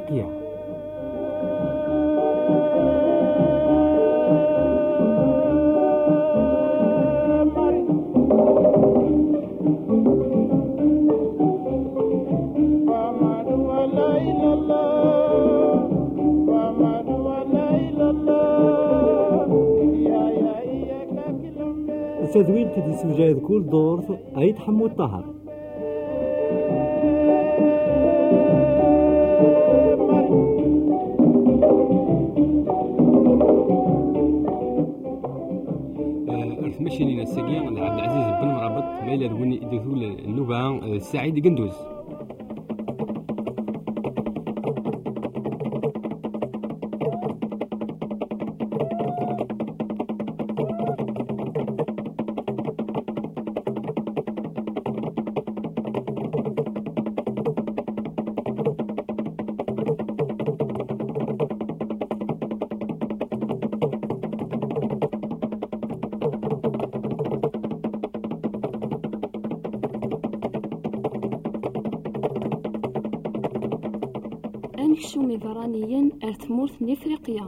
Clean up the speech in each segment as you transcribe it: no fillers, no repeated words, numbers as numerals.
إفريقيا. تدوين تدي سوجاد كل دورث أيد حمو الطهر. مشيني الساقي عبد العزيز بن مرابط ما إلى دوني دخول النوبة سعيد قندوز. نكشومي فرانيا ارتمورث نفريقيا.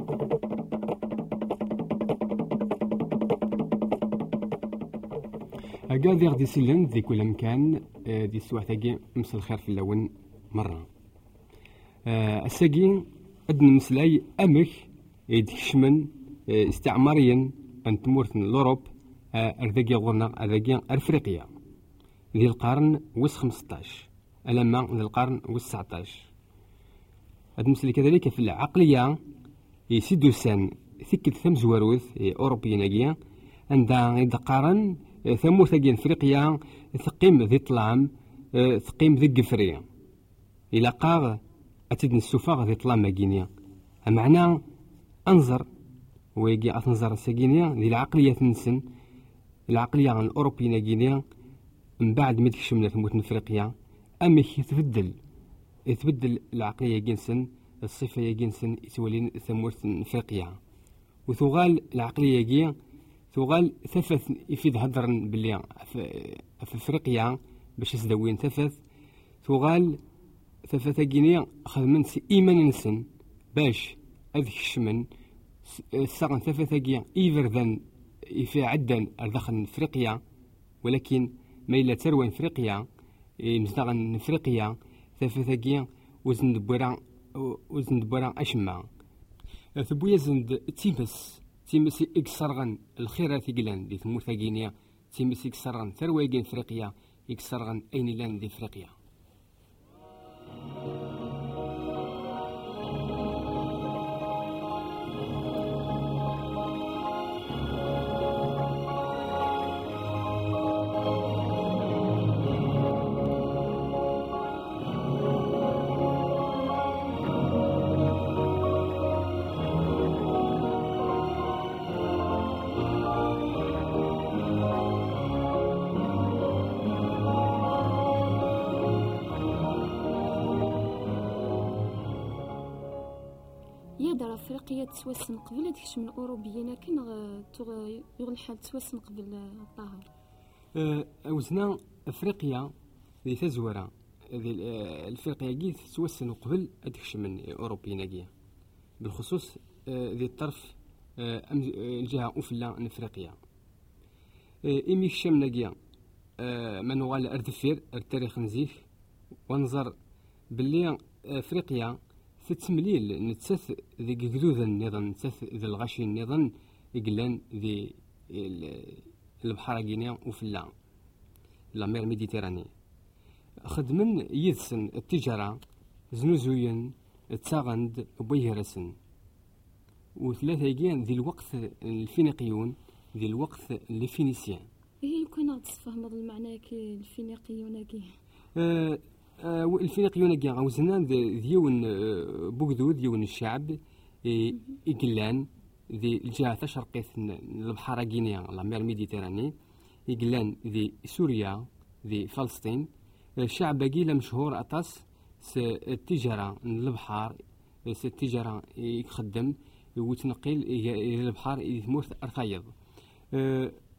قاعد يغدي سلم ذي كل مكان دي السواح تاقي مس الخير في اللون مرة. الساقي أدن مسلاي أمك يدكشمن استعماريا أن تمورث الأوروب أرذاقي غورنا أرذاقي أفريقيا ذي القرن وس 15 ألما ذي القرن وس 19. أدمسلي كذلك في العقلية يسيدوسان ثكت ثم زواروث أوروبيين أجيا عندها يدقارن ثمو ثقين أفريقيا ثقيم ذي طلام ثقيم ذي قفرية إلى قاغ أتدن السفاغ ذي طلام أجينيا معناه أنظر ويجي أتنظر السجينيا ذي العقلية تنسن العقلية الأوروبيين أجينيا من بعد ما تكشمنا ثموت أفريقيا أمك يتبدل العقلية جنسن الصفة جنسن يتولين ثمورث أفريقيا وثغال العقلية جي ثغال ثفث يفيد هدرن باللي في أفريقيا باش يزدوين ثغال ثفث جينيا خدمن إيمان نسن باش أذكشمن الساقن ثفث جي إيفرذن في عدن أردخن أفريقيا ولكن ما إلا تروين أفريقيا مزدغن أفريقيا ثفثاقيا وزن دبورا أشما ثبويا زند تيمس إكسرغن الخيرات يقلان دي ثمور ثاقينيا تيمس إكسرغن ثرواقين فريقيا إكسرغن أين لان دي فريقيا. يقدر أفريقيا تسوسن قبل تكشم الأوروبيين لكن يغل الحال تسوسن قبل الطهر. وزنا أفريقيا ذي تزورة الفرقية جيت تسوسن قبل تكشم الأوروبيين جي بالخصوص ذي الطرف الجهة أفلا أفريقيا إمي كشمنا جي من وغال أردفير التاريخ نزيف ونظر باللي أفريقيا تتمليل نتسث ذي قدوذا النظام نتسث ذي الغشي النظام يقلان ذي البحر غينيا وفلا لامير ميديتيراني خدمن يدسن التجارة زنوزوين تساغند بويهرسن وثلاثة يجيان ذي الوقت الفينيقيون ذي الوقت الفينيسيان. إيه يمكن تصفهم هذا المعنى كي الفينيقيون كي الفينيقيون كي عاوزنا ديون بوغدو ديون الشعب يقلان ذي الجهة الشرقية البحر غينيا لامير ميديتيراني يقلان ذي سوريا ذي فلسطين الشعب باقي مشهور أطاس التجارة البحر التجارة يخدم وتنقل البحر يثمرث أرخايض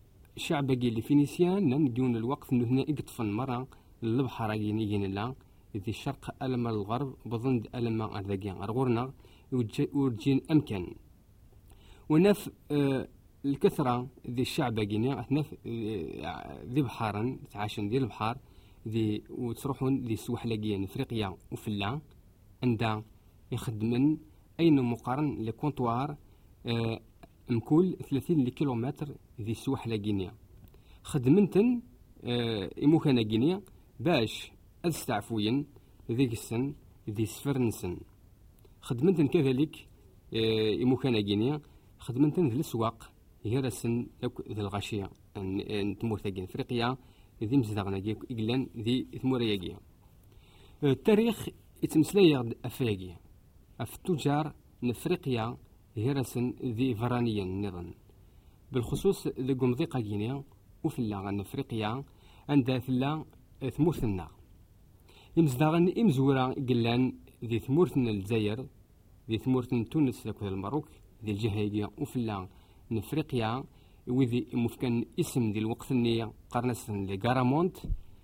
الشعب باقي الفينيسيان نديون الوقت إنه هنا يقطفن مرة البحر يجين لا ذي الشرق ألم الغرب بظن ألم أذاقي أرغورنا ورجين أمكن ونف الكثرة ذي الشعب جيني أثنف ذي بحارا تعاشن ذي البحار ذي وتروحون ذي سوح لاقيين إفريقيا وفلا عندها يخدمن أين مقارن لكونتوار مكول 30 كيلومتر ذي سوح لاقينيا خدمنتن إموكانا جينيا باش أستعفوين ذيك السن ذي سفرنسن خدمنتن كذلك إموكانا جينيا خدمنتن ذي السواق يرسن ذي الغاشية تمور تاقين إفريقيا ذي مزدغنا إقلان ذي ثمور ياقيا التاريخ يتمسلي أفاقيا التجار نفريقيا يرسن ذي فرانيا نظن بالخصوص ذي قمضيقة جينيا وفلا غن إفريقيا عندها ثلا ثمورثنا يمزدغن إمزورا قلان ذي ثمورثنا الجزائر ذي ثمورثنا تونس لكو المروك ذي الجهاية وفلا نفريقيا وذي مفكن اسم ذي الوقت النية قرنس لغارامونت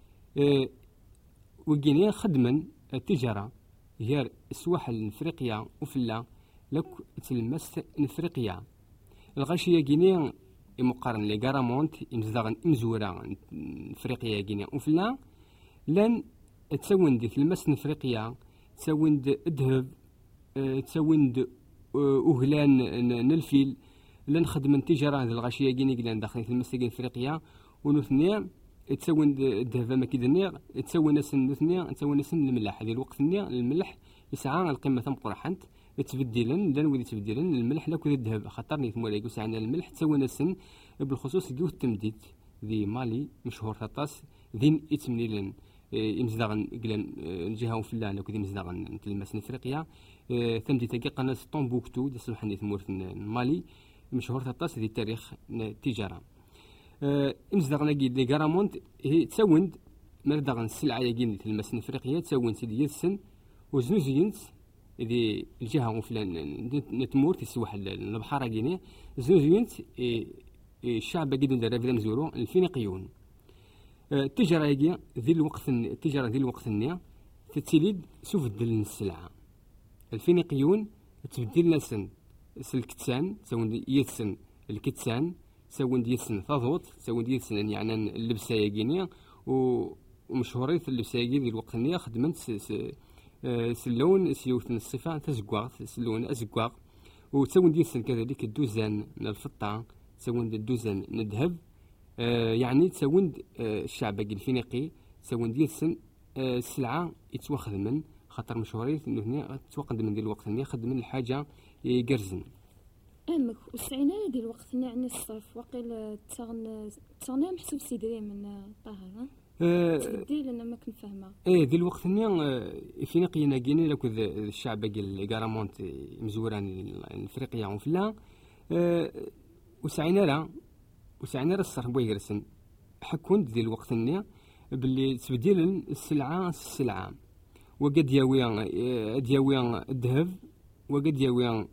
وجينيا خدما التجارة هي السواحل نفريقيا وفلا لك تلمس نفريقيا الغاشية جينيا مقارن لغارامونت يمزدغن إمزورا نفريقيا جينيا وفلا لان تسوند في المس نفريقيا تسوند ذهب تسوند أهلان نلفيل لان خدم تجارة هذه الغاشية جيني قلان داخل في المساقين الافريقية ونثنيا تسوين الذهب مكيدنيا تسوين سن نثنيا تسوين سن الملح هذه الوقت النيا الملح يسعى القيمة ثم قرحنت تبديلا لان ودي تبديلا الملح لا كل الذهب خطرني ثم يقول سعنا الملح تسوين سن بالخصوص جوه التمديد ذي مالي مشهور ثطاس ذين يتمنيلن يمزدغن قلان الجهة وفلان لو كذي مزدغن تلمس افريقيا ثمدي تلقى قناة طومبوكتو دي سلوحني ثمورث مالي مشهور ثطاس ذي التاريخ التجارة امزدغنا قيد لي غارامونت هي تسوند مردغن السلعة يجين تلمس افريقيا تسوند سيدي يسن وزنوزينت ذي الجهة وفلان نتمور تسوح البحارة جيني زنوزينت الشعب جدا دار في مزورو الفينيقيون التجارة يجي ذي الوقت التجارة ذي الوقت النية تتسيليد سوف الدل السلعة الفينيقيون تبدل لسن الكتسان تسوون يتسن الكتسان تسوون يتسن ثاضوط تسوون يتسن يعني اللبسة يجينيا ومشهورية اللبسة يجي ذي الوقت النية خدمت سلون سيوثن الصفة تزقواغ سلون أزقواغ وتسوون يتسن كذلك الدوزان من الفطة تسوون الدوزان من الذهب يعني تسوند الشعب الفينيقي تسوند يتسن السلعة يتوخذ من خاطر مشهورية انه هنا توقد من ذي الوقت هنا خد من الحاجة يقرزن امك وسعينا ديال الوقت هنا عن الصرف وقيل تغنى محسوب سيدري من طاهر تبديل انا ما كنفهمها ذي الوقت هنا افريقيا ناقيني لك الشعب الكارامونت مزوران افريقيا وفلا وسعينا لا الصرف بويغرسن حكون ذي الوقت هنا باللي تبديل السلعة وقد ياويان الذهب وقد ياويان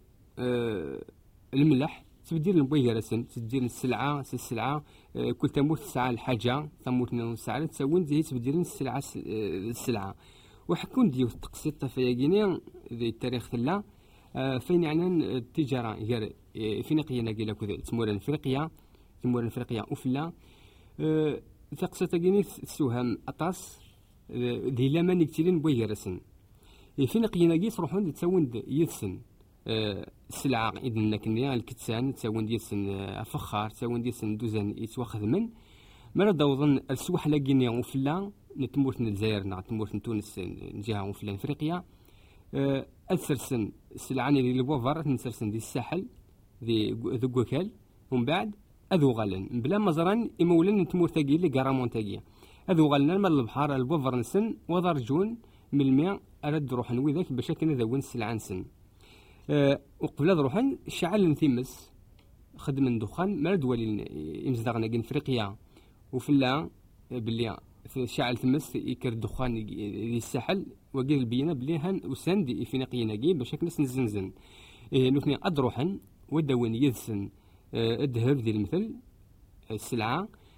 الملح تبديل البويغرسن تبديل السلعة كل تموت الساعة الحاجة تموت من الساعة تسوين زي تبديل السلعة وحكون ديو التقسيط فياقينيا ذي التاريخ ثلا فين يعني التجارة غير فينيقيا ناقي لك تمورن افريقيا وفلا تقسيط قيني تسوهم أطاس ذي لما نكتلين بويغرسن فينيقيا ناقي تروحون تسوين يدسن السلعة إذن لكن الكتسان تسوين ديسن فخار تسوين ديسن دوزان يتواخذ من مرة دوظن السوح لاقينيا وفلا نتمورت الجزائر نتمورت تونس جهة وفلا افريقيا السرسن السلعاني اللي بوفر نسرسن دي الساحل ذي وكال ومن بعد اذو غالن بلا مزران يمولن نتمور تاقي اللي كارامون تاقي اذو غالن مال البحر البوفر نسن وضرجون من الماء ارد روح نويذاك باش كنا ذوين السلعة نسن وقبل روحن شعل نثمس خدم دخان ما دولي يمزدغنا كين افريقيا وفلا باللي شعل ثمس يكر دخان الساحل وقيل البينا بلي هان وساند افريقيا ناقي باش كنا نزنزن نوثني ادروحن ودوين يدسن الذهب ذي المثل السلعة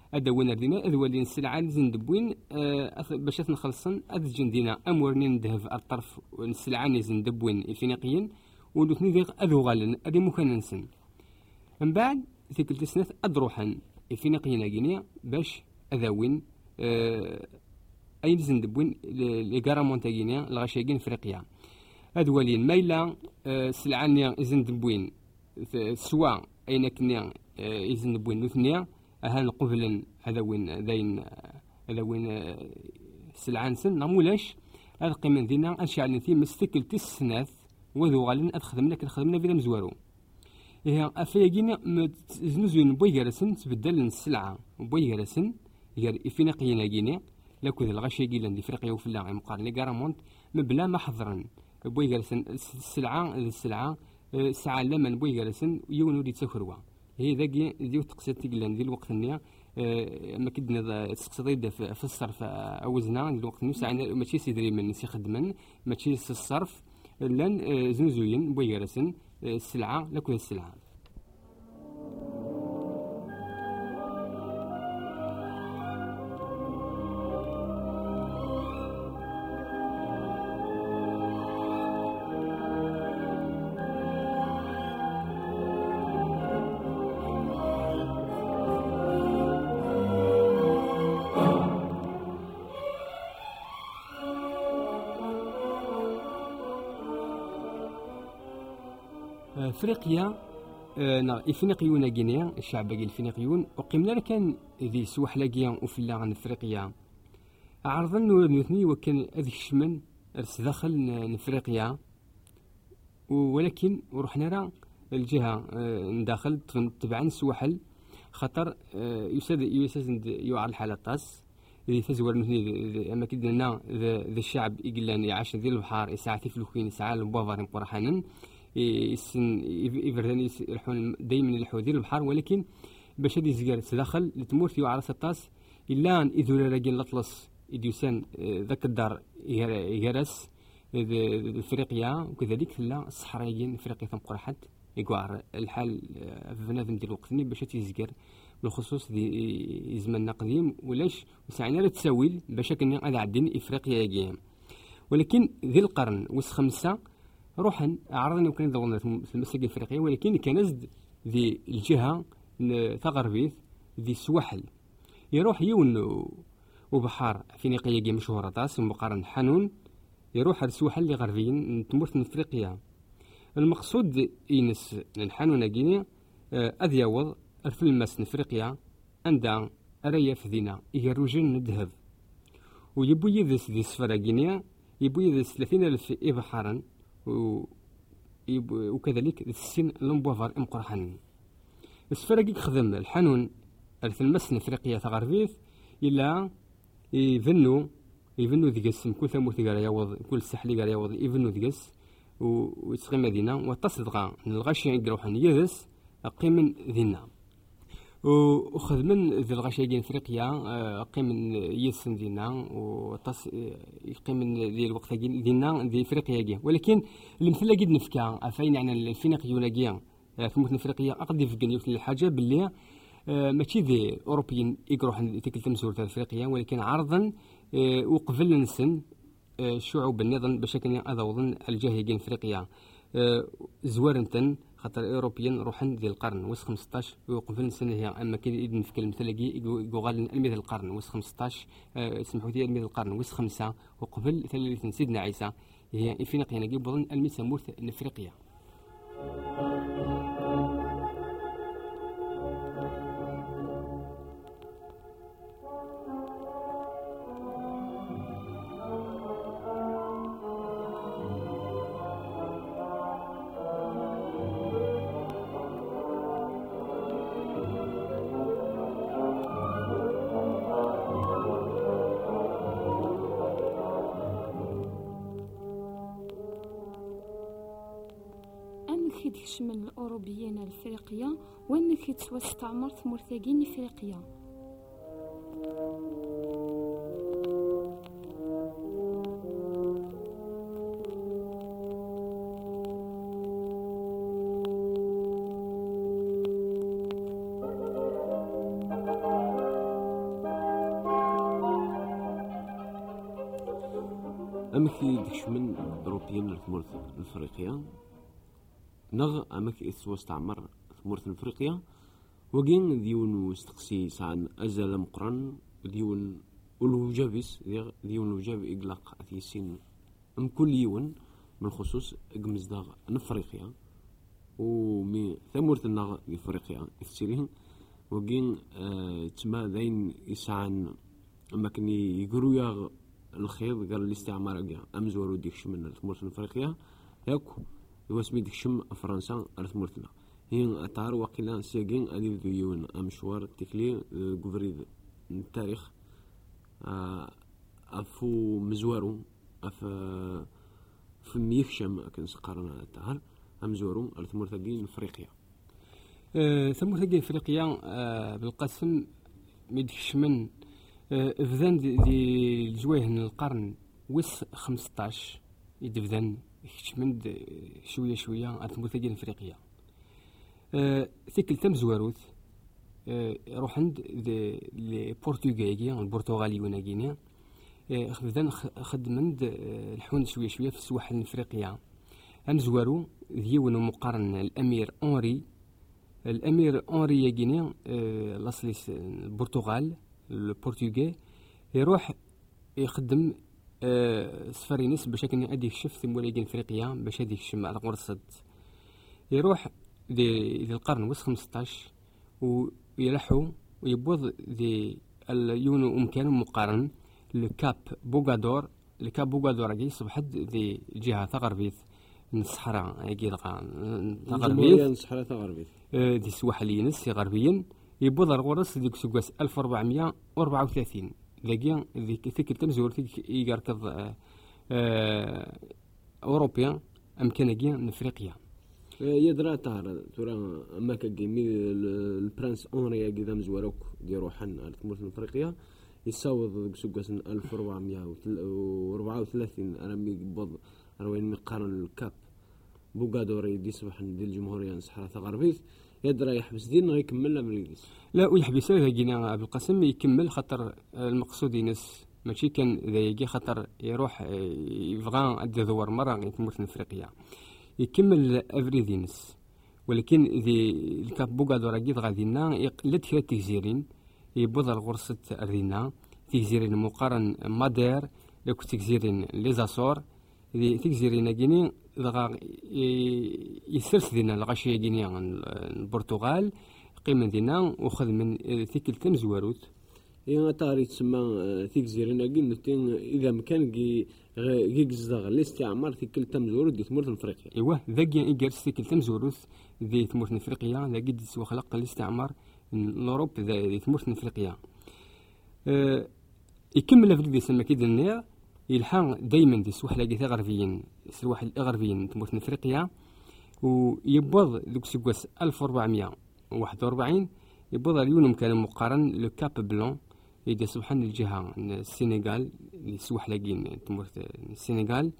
أدوين ردينا أذولين السلعة زندبوين باش نخلصن أذجن دينا أمورني ندهف الطرف السلعة زندبوين إفريقيين ونثني ذيق أذو غالن أدي مكان نسن من بعد ذيك التسنات أدروحن إفريقيين أجينيا باش أذوين أين زندبوين لقارمون تاجينيا الغشاقين إفريقيا أذولين ميلا سلعانيا زندبوين سواء أين كنيا زندبوين نثنيا أهان قبلا هذا وين سلعان سن نمولاش ألقي من ذينا أنشعل نثي مستكل تسناث وذو غالين أدخدم لك الخدمنا في مزوارو إيه أفياجينا زنوزين بويجرسن تبدل السلعة بويجرسن يار إفريقيا جينا لكو ذا الغشي جيلا دي إفريقيا وفي الله مقارن لقارمونت مبلا محضرا بويجرسن السلعة ساعة لما بويجرسن يونو دي تسخروا هي ذاكي ديو تقصد تقلان دي الوقت النيا ما كدنا تقصد في الصرف أوزنا الوقت النيا ساعة ماشي سيدري من سي خدمن ماشي الصرف لان زنزوين بويجرسن السلعة لكل السلعة افريقيا افريقيون غينيا الشعب الافريقيون وقمنا كان ذي سوحلاقيا وفلا افريقيا عرضا نثني وكان هذيك الشمن ارس داخل افريقيا ولكن ورحنا راه الجهه نداخل تبعا سواحل خطر يساد يوعر الحاله طاس اللي تزور نثني اما كدنا ذا الشعب يقلان يعيش ذي البحر يساعد في الوكين يساعد البوفار قرحانا يسن يفردني يروحون دائما الحوذير البحر ولكن باش هذه الزقار تدخل لتمورثي وعلى سطاس إلا أن إذا راجل الأطلس إديوسان ذاك الدار يجرس إفريقيا وكذلك لا الصحرايين إفريقيا ثم قرحت يقعر الحال في بنادم ديال الوقتني باش تيزقر بالخصوص دي زماننا قديم ولاش وسعينا لا تساويل باش كنا على عدين إفريقيا يجيهم ولكن ذي القرن وس5 روحا عرضنا وكان ضغطنا في المساجد الافريقيه ولكن كنزد ذي الجهه ثغربيث ذي السواحل يروح يون وبحار افريقيا مشهوره طاس مقارن حنون يروح السواحل اللي غربيين تمرت من افريقيا المقصود ينس الحنون غينيا اذيوض الفلمس افريقيا عند ارياف ذينا يروجن الذهب ويبو يدس ذي السفاره غينيا يبو يدس 30,000 بحارا وكذلك السن لمبوفر امقرحن السفراقي خدم الحنون الفلمس افريقيا ثغربيث الا يفنو ذيكس كل ثمور ثقال يوض كل سحلي قال يوض يفنو ذيكس ويسقي مدينه وتصدق الغاشي يروحن يدس قيم ذينا وخدمن ذي الغشاقين افريقيا قيمن يسن دينا وتص قيمن ذي الوقت دينا ذي افريقيا ولكن المثل قد نفكا افين يعني الفينيقيولاقيا في متن افريقيا اقد يفكن يوصل الحاجه باللي ماشي ذي اوروبيين يقروح ذيك التمسور تاع افريقيا ولكن عرضا وقبل نسن الشعوب النظام باش كان اضوضن الجاهلين افريقيا زوارنتن خاطر اوروبيين روحن ذي القرن وس 15 وقبل سنه هي اما كاين نفكر المثلقي يقول المية القرن وس 15 سمحوا لي المية القرن وس 5 وقبل 30 سيدنا عيسى هي افريقيا نجيب بظن المية مورث افريقيا من الأوروبيين الإفريقية وين كيتسوى استعمار ثمورثاقين إفريقيا أمكي دكش من أوروبيين لثمورة أفريقيا نغ أمكي إثوا استعمر ثمورة أفريقيا وجين ديون واستقسي عن أزل مقرن ديون الوجابس ديون الوجاب إغلاق أثيسين أم كل يوم بالخصوص إجمز داغ أفريقيا ومي ثمورة النغ أفريقيا إثسيرين وجين تما ذين يسعن أما كني يقرويا الخير قال الاستعمار جا أمزورو ديكش من ثمورة أفريقيا ياكو يواسمي ديكشم فرنسا ثمورتنا هي أتعار وقيلا سيجين أديف ديون أمشوار تكلي جوفريد التاريخ أفو مزوارو في ميخشم كان سقارنا التعار أمزورو ثمورة جين أفريقيا ثمورة جين أفريقيا بالقسم ميدكش من فذان دي الجواهن القرن وس 15 يدفذان كشمند شوية شوية ثمورة جين أفريقيا ثيكل تم زواروث روح عند البرتغالي البرتغالي وناقينيا خذان خدمند الحون شوية شوية في السواحل الأفريقية هم زوارو ديون مقارن الأمير أنري ياقينيا الأصلي البرتغال البرتغال يروح يخدم سفرينيس باش كان يأدي يكشف ثمورة جين أفريقيا باش يأدي يكشف على قرصد يروح للقرن وس 15 ويلحوا ويبوض اليونو أمكانه مقارن لكاب بوغادور أجي صبحت ذي جهة ثغربيت من الصحراء أجي ثغربيت الصحراء ثغربيت ذي سواحلينس غربيا يبوض الغرس ديك سكواس 1434 لاقيا ذيك تمزور ذيك يقركض أوروبيا أمكان أجي من أفريقيا يدرى تهر ترى أما كجيمي البرنس أونري كذا مزوروك دي روحن على ثمورة أفريقيا يساوي سوق 1434 أنا بيقبض أروين مقارن الكاب بوغادوري دي صباح دي الجمهورية الصحراء الغربية يدرى يحبس دين يكملها بالإنجليز لا ويحبس هذا جينا بالقسم يكمل خطر المقصود ينس ماشي كان ذا يجي خطر يروح يبغى أدي ذوار مرة ثمورة أفريقيا يكمل أفريدينس ولكن ذي الكاب بوغادورا جيد غادينا يقلد كرا تجزيرين يبوض الغرصة أردينا تجزيرين مقارن مادير لكو تجزيرين ليزاسور ذي تجزيرين جيني يسرس دينا الغاشية جيني البرتغال قيمة دينا وخذ من ثيك التمزواروت إيه تاري تسمى تجزيرين جيني إذا مكان جي قصدغ الاستعمار ثيك التمزورو دي ثمورة أفريقيا إيوه ذاك إيجارس ثيك التمزوروث ذي ثمورة أفريقيا لا قد سوى خلق الاستعمار الأوروب ذي ثمورة أفريقيا يكمل في ذي سما كيد النير يلحق دايما دي سواحل لاقي غربيين سواحل غربيين ثمورة أفريقيا ويبوض ذوك سكواس 1441 يبوض اليوم كان مقارن لو كاب بلون يدي سبحان الجهة السنغال اللي سواح لاقين تمورة السنغال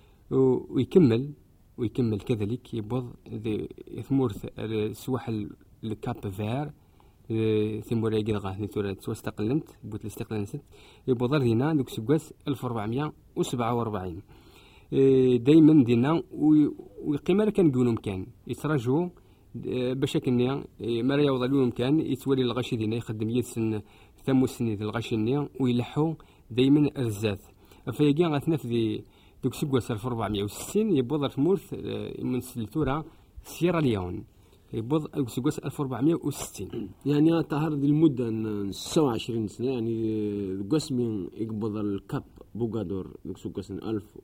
ويكمل كذلك يبوض ثمورة سواحل الكاب فير ثمورة لاقين غاثني تورا استقلنت بوت الاستقلال ست يبوض دينا دوك سكواس 1447 دايما دينا ويقيم كان قولهم كان يتراجعوا باش كنا ما لا يوضع لهم كان يتولي الغاشي دينا يخدم يدسن ثمو السنين الغاشنية ويلحو دايما الرزاث فيجي غاثنا في دوك سكواس 1460 يبوض ثمورث من سلتورا سيراليون يبوض دوك سكواس 1460 يعني طهر دي المدة 29 سنة يعني قسم يقبض الكاب بوغادور دوك سكواس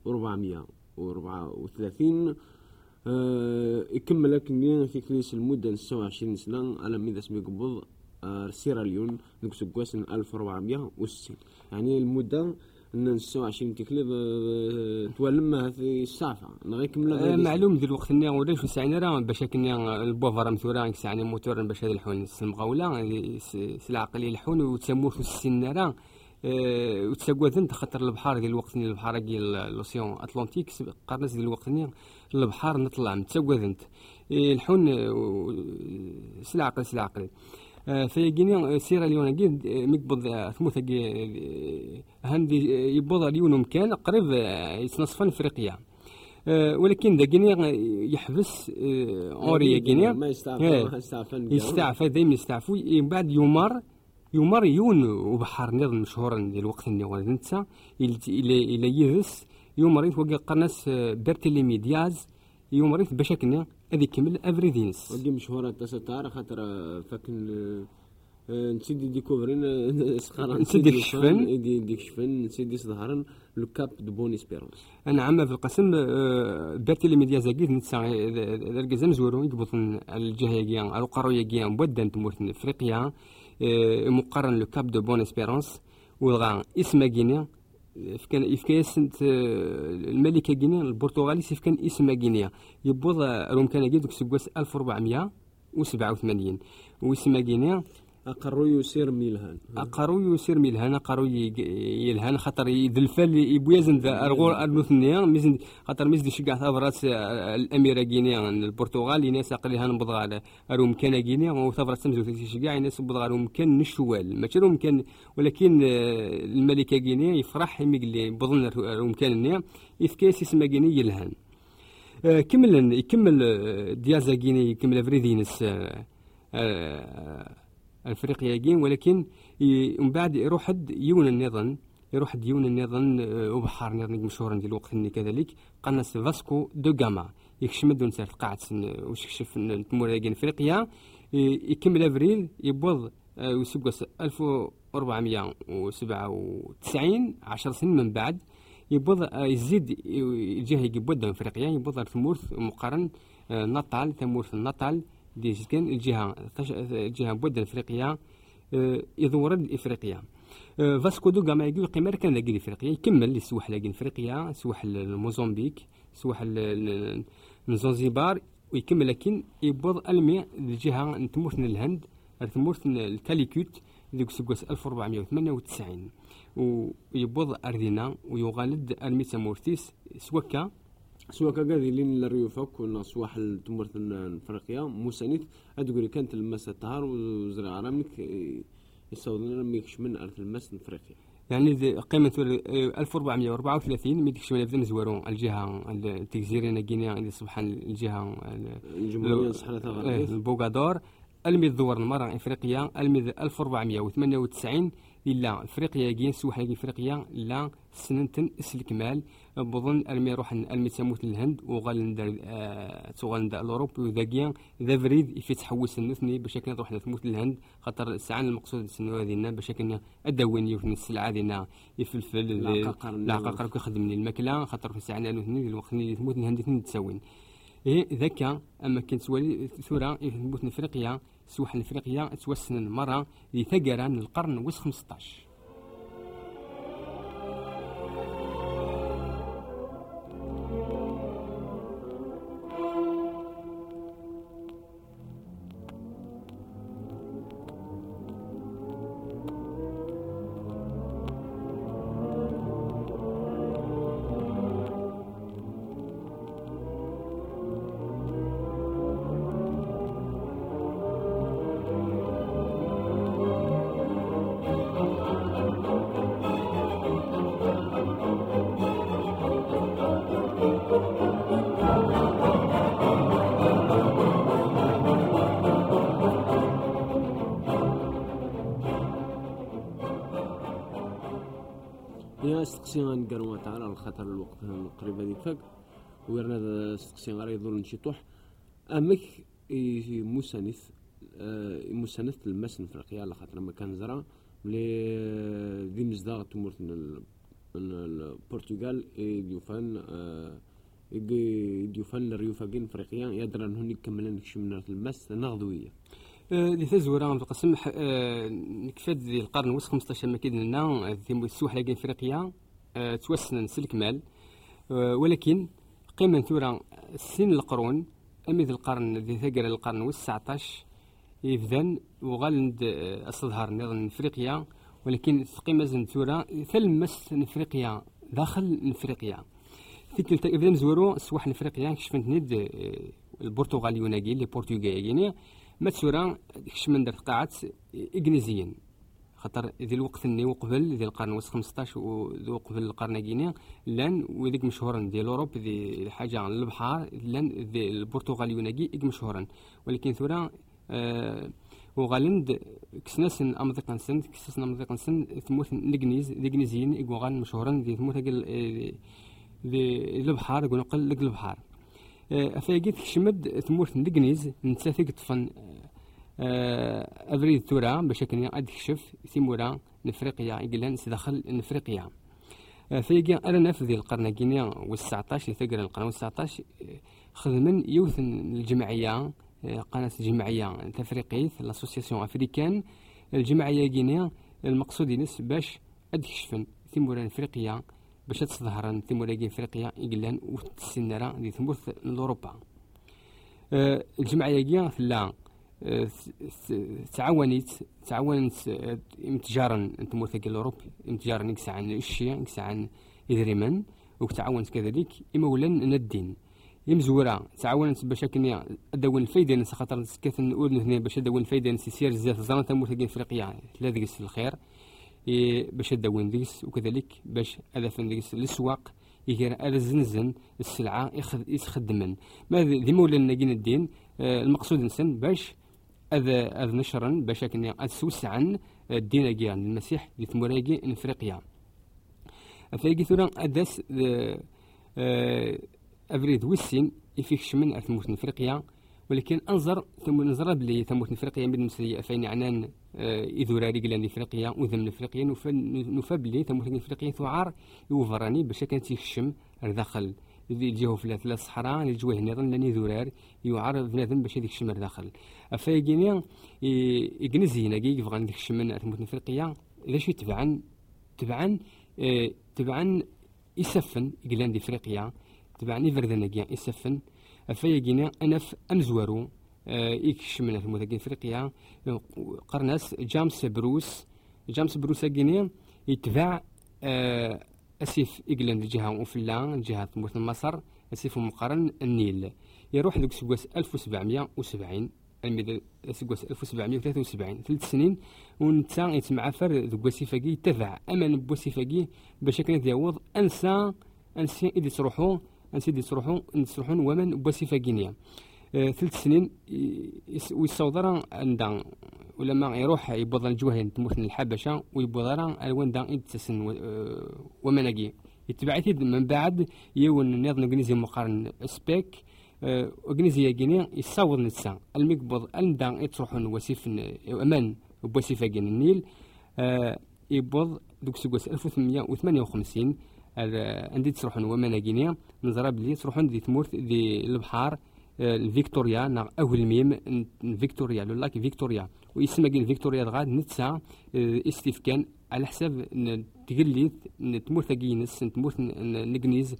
1434 يكمل لكن في كليس المدة 29 سنة على مدى اسمه يقبض سيراليون دوك سكواس 1460 يعني المدة ان 29 تكليف تولم في الساعه نغيكمل معلوم ديال الوقت ني ولا شو ساعنا راه باش كنا البوفر مثورا ساعنا موتور باش هذا الحون المغاوله العقليه الحون وتسموه في السن راه وتسقوذن خاطر البحر ديال الوقت البحر ديال لوسيون اتلانتيك قرنس ديال الوقت البحر نطلع متسقوذنت الحون سلعقل في غينيا سيراليون كي مقبض ثموث هندي يبوض اليون مكان قريب يتنصفن افريقيا. ولكن ذا غينيا يحبس اوريا غينيا ما يستعفى دائما يستعفو من بعد يمر يون وبحر نظام مشهورا ديال الوقت اللي غننسى الى يهس يومريت وقع قناص بيرتيليمي دياز يومريت باش كنا هذه كمل افريدينس ودي مشهوره تستار خاطر فكن نسيدي ديكوفرين نسيدي كشفن دي كشفن نسيدي ظهرن لو كاب دو بون اسبيرونس. انا عام في القسم بيرتيليمي دياز كيف نتسا الرجال زورو يقبطن الجهه او قرويه بودان تمورت افريقيا مقارن لو كاب دو بون اسبيرونس وغا اسم غينيا كان سنت الملكه غينيا البرتغالي كان اسم غينيا يبوض روم كان ديك سكواس 1487 واسم غينيا أقروا يسير ميلهان أقروا يلهان خاطر يدلفال يبويزن ذا أرغور أرنوثنيا ميزن خاطر ميزن شجع ثورات الأميرة غينيا البرتغال ناس أقلها نبض على روم كان غينيا وثورات سمزو شجع ناس نبض على روم كان نشوال ماشي روم كان ولكن الملكة غينيا يفرح يمقلي بظن روم كان نيا يفكاس اسم غينيا يلهان. يكمل ديازا غينيا يكمل فريدينس افريقيا جين ولكن من بعد يروح ديون النظام وبحر نظام مشهور ديال الوقت كذلك قناص فاسكو دو غاما يكشمد ونسال قاعه ويكشف تموراجين افريقيا يكمل افريل يبوض ويسبقس 1497 10 سنين من بعد يبوض يزيد الجهه يبوض افريقيا يبوض تمورث مقارن نطال تمورث النطال دي كان الجهه بودن افريقيا يدور افريقيا فاسكو دو غاما يقول قمر كان لاقي افريقيا يكمل يسوح لاقي افريقيا سوح الموزمبيق سوح الزنزبار ويكمل لكن يبوض المي الجهه تمورث الهند تمورث الكاليكوت ديك سكواس 1498 ويبوض اردينا ويغالد الميتا مورتيس سوكا قاعدين لين الريوفك ولا صواح تمرت افريقيا موسانيت ادغوري كانت المسا الطهر وزرع رامك يصودنا ميكش من ارض المس افريقيا يعني قيمه 1434 ميديكش من بدا زوارون الجهه التجزيريه غينيا اللي سبحان الجهه الجمهوريه الصحراء البوغادور الميد دور المرة افريقيا الميد 1498 إلا افريقيا كين سوح افريقيا لا سنتن الكمال بظن المي روح المي تموت الهند وغالندر تغالندر الاوروب وذاكيا ذا فريد في تحوس النثني بشكل تروح تموت الهند خاطر الساعه المقصود السنه هذينا بشكل ادوين يفن السلعه دينا يفلفل العقاقر كيخدم الماكله خاطر في الساعه النثني الوقت اللي تموت الهند تساوين ذاك اما كنت سوالي ثوره تموت افريقيا سوح افريقيا توسن مره لثقران القرن وس 15. يا استقسيان قالوا تعالى على خاطر الوقت قريب هذيك فك ويرنا استقسيان غير يدور نشطوح امك مسانث المسن افريقيا على خاطر ما كان زرا لي دي مزدار تمرت البرتغال يديوفان الريوفاقين افريقيا يدرى انهم يكملون نكشمنا المس نغضويه اللي تزورا القسم نكفات ذي القرن وس 15 ما كيدنا ذي السوح لاقي افريقيا توسن سلك مال ولكن قيمة ثورة سن القرون أميذ القرن ذي ثقر القرن وس 19 يفذن وغالند أصدهار نظام افريقيا ولكن قيمة زن ثورة ثلمس افريقيا داخل افريقيا فيك إذا نزورو سواح افريقيا كشفت ند البرتغاليون لي بورتوغاليين ما تسورا كشمن در قاعات إجنيزيين خاطر ذي الوقت اللي وقبل ذي القرن وسط 15 وذي وقبل القرن جيني لان وذيك مشهورا ديال اوروب ذي حاجه على البحر لان ذي البرتغال يوناجي مشهورا ولكن ثورا وغالند كسناسن امريكانسن ثموث الانجليزيين يقولون مشهورا ذي ثموث ذي البحر يقولون قل لك البحر افايقيت كشمد ثموث الانجليز نتسافق طفن أبريد ثورة بشكل أدكشف ثمورا نفريقيا يقلان سداخل نفريقيا فيجي أنا نفذ القرن الجيني والتسعطاش ثقر القرن والتسعطاش خدمن يوث الجمعية قناة الجمعية تفريقية لاسوسياسيون أفريكان الجمعية جينيا المقصود ينس باش أدكشفن ثمورا نفريقيا باش تظهرن ثمورا جين فريقيا يقلان وتسنرا دي ثمورة لأوروبا الجمعية جينيا لا تعاونت امتجارا تموثق الأوروب امتجارا يكسعن الشيء يكسعن إذريمن وتعاونت كذلك إمولا ندين يمزورا تعاونت باش كنيا أدون الفايدة نس خاطر كثر نقول هنا باش أدون الفايدة نس سير زات زرنا تموثقين إفريقيا لا دقس الخير باش أدون دقس وكذلك باش ألفن دقس الأسواق يجرى أرزنزن السلعة يخدمن ما ذي مولا نجين الدين المقصود نسن باش هذا نشرا باش كني أسوسعن الدين جيان المسيح اللي ثموراجي إفريقيا فيجي ثورا أدس أفريد ويسين يفيكش من أثموت إفريقيا ولكن أنظر ثم نظر بلي ثموت إفريقيا بالنسبة فين عنان إذورا رجلان إفريقيا وذم إفريقيا نفبلي ثموت إفريقيا ثعار يوفراني باش كانت يخشم داخل الجو في ثلاث الصحراء الجو هنا لاني ذرار يعرض بنادم باش يديك الشمر داخل افايقينيا يجنزينا يبغى نديك الشمن اتموت افريقيا اذا شي تبعا يسفن يقلان دي افريقيا تبعا يفردنا يسفن افايقينيا انا في امزورو يكشمن اتموت افريقيا قرناس جامس بروس اجينيا يتبع أسيف إجلان الجهة وفلان جهة مثل مصر أسيف مقارن النيل يروح ذوك سكواس 1770 الميدا سكواس 1773 ثلاث سنين ونتا يتمعفر ذوك وسيفاقي تبع أمان بوسيفاقي باش كان يعوض أنسى إذا تروحون ومن بوسيفاقينيا ثلاث سنين ويصودر عندها ولما يروح يبوض الجوهين تموت الحبشة ويبوضر الوان دان يتسن ومناجي يتبعث من بعد يون نظام انجليزي مقارن سبيك انجليزي جيني يصور نسا المقبض الدان يتروحون وسيف امان بوسيفه جين النيل يبوض دوك سكوس 1858 عندي تروحون ومناجينيا نزرب لي تروحون دي تمورت دي البحار الفيكتوريا نا أول ميم فيكتوريا لولاك فيكتوريا ويسمى جين فيكتوريا غاد نتسع استفكان على حساب تقليد تمورت جينس تمورت نجنيز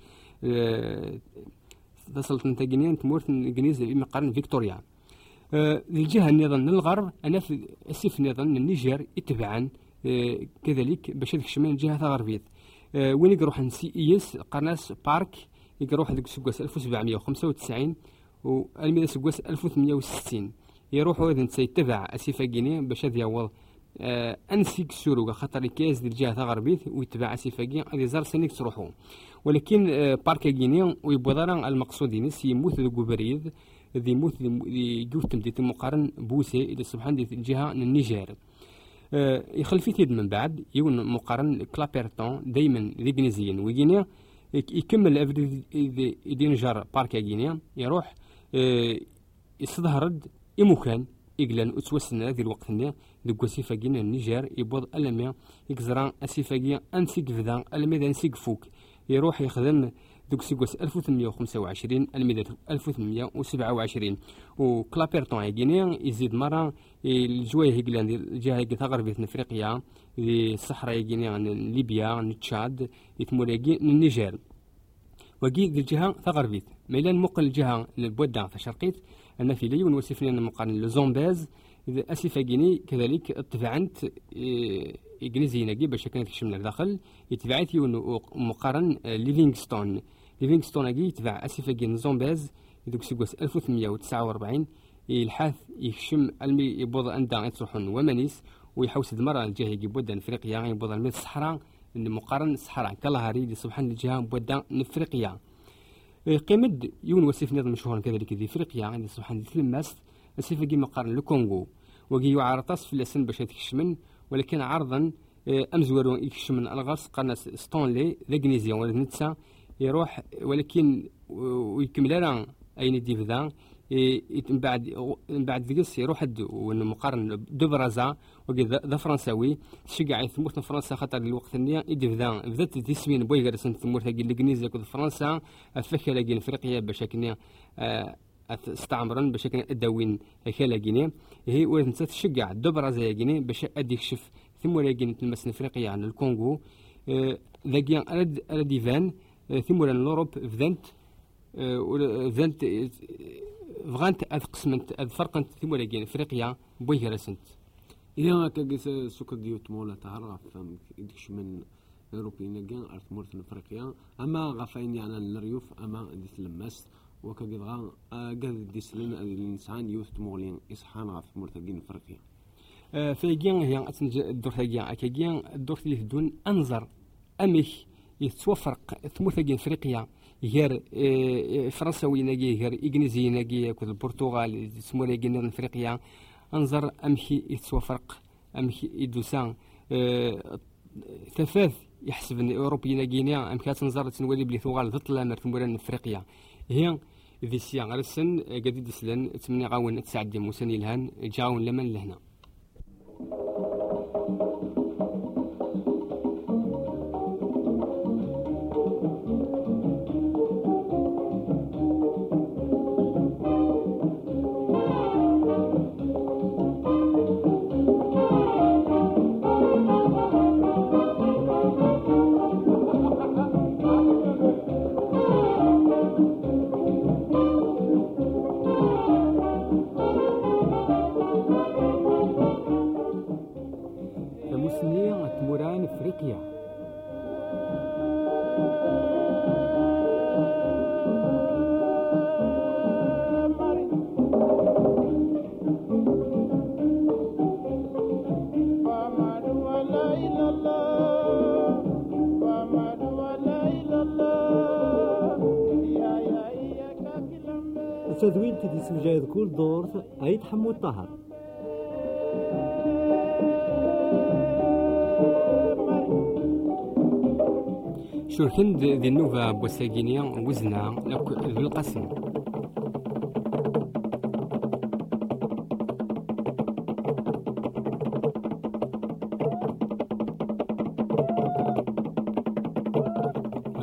وصلت نتاجينين تمورت نجنيز مقارن فيكتوريا الجهة النظام الغرب أنا في أسف نظام النيجر يتبعا كذلك باش هذيك الشمال الجهة الغربية وين يروح نسي إيس قناص بارك يروح هذيك سكواس 1795 والميدا سكواس 1860 يروحوا هذا يتبع أسيفا جيني باش هذا يعوض أنسيك سوروغا خاطر كاز ديال الجهة الغربية ويتبع أسيفا جين هذه زار سنيك تروحوا ولكن بارك جيني ويبوضران المقصود ينس يموت ذو بريد ذي موت ذي جوتم دي مقارن بوسي إلى سبحان دي الجهة النيجر يخلفي تيد من بعد يون مقارن كلابيرتون دايما ذي جنيزيين وجينيا يكمل افري دينجر بارك جينيا يروح يستظهرد يمكن إجلان وتوسنا ذي الوقت هنا ذوك وسيفا جينا النيجر يبوض ألميا يكزران أسيفا جيا أنسيك فذا ألميا أنسيك فوك يروح يخدم ذوك سيكوس 1825 الميدا 1827 وكلابيرتون جينيا يزيد مرة الجوايه إجلان الجهة الغربية أفريقيا الصحراء جينيا ليبيا تشاد يتمولاجي النيجر وجي الجهة الغربية ميلان مقل الجهة البودا الشرقية أنا في ليون وصفنا مقارن لزومباز إذا أسيفا جيني كذلك اتبعنت إنجليزي نجي باش كانت تشمل داخل يتبعت يون مقارن ليفينغستون أجي يتبع أسيفا جين زومباز يدوك سيكوس 1849 الحاث يكشم المي يبوض أندا يتصحون ومنيس ويحوس دمرة الجهة يبودا إفريقيا يبوض المي الصحراء مقارن الصحراء كالهاري اللي سبحان الجهة بودا إفريقيا قيمد يون وصف نظام مشهور كذلك في إفريقيا عند سبحان التلماس وصف كي مقارن الكونغو وكي يعارض في الأسن باش يكشمن ولكن عرضا أمزورو يكشمن الغاص قناص ستونلي ذاكنيزيا ولا نتسا يروح ولكن ويكمل لنا أين ديفدا من بعد ذيس يروح ونمقارن دبرازا وكي ذا فرنساوي شجع ثمورت فرنسا خاطر الوقت النيا يدفدا بدات تسمين بويغر سنت ثمورت الانجليزيه كود فرنسا فك لاقي افريقيا باش كنا استعمرن باش كنا اداوين هكالاقيني هي وانت تشجع دبرازا ياقيني باش ادي يكشف ثم لاقيني تلمس افريقيا عن الكونغو لاقي ارد يفان ثم الاوروب فذنت فذنت فغانت أذ فرقا ثم لاقين إفريقيا بويغرا سنت إذا كاكس سكر ديوت مولا تعرف يدكش من أوروبيين لاقين أرثمورت إفريقيا أما غفاين يعني الريوف أما ديس لمس وكاكيضغا قاد ديسلين الإنسان يوث مولين إصحان غفمورت لاقين إفريقيا فيجين هي الدور ثاقين أكاجين الدور ثلاث دون أنظر أميك يتوفرق ثمورت لاقين إفريقيا غير فرنساوي ناقي غير إنجليزي ناقي كود البرتغال اسمو لاقي نور إفريقيا أنظر أمشي يتوفرق أمشي يدوسان ثفاث يحسب أن أوروبي ناقينا أمشي تنظر تنولي بلي ثوغال ضطلا مرتموران إفريقيا هي ذي سيا غرسن قديد سلان تمني غاون تسعدي موساني الهان جاون لمن لهنا موران إفريقيا التدوين تدي سجايد كل دور أيد حمود طهر شوركند ذي النوفا بوساقينيا وزنا ذو القسم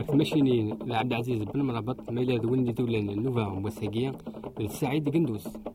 ماشينين لعبد العزيز بن مرابط ميلاد ولدي دولان النوفا بوساقيا السعيد قندوس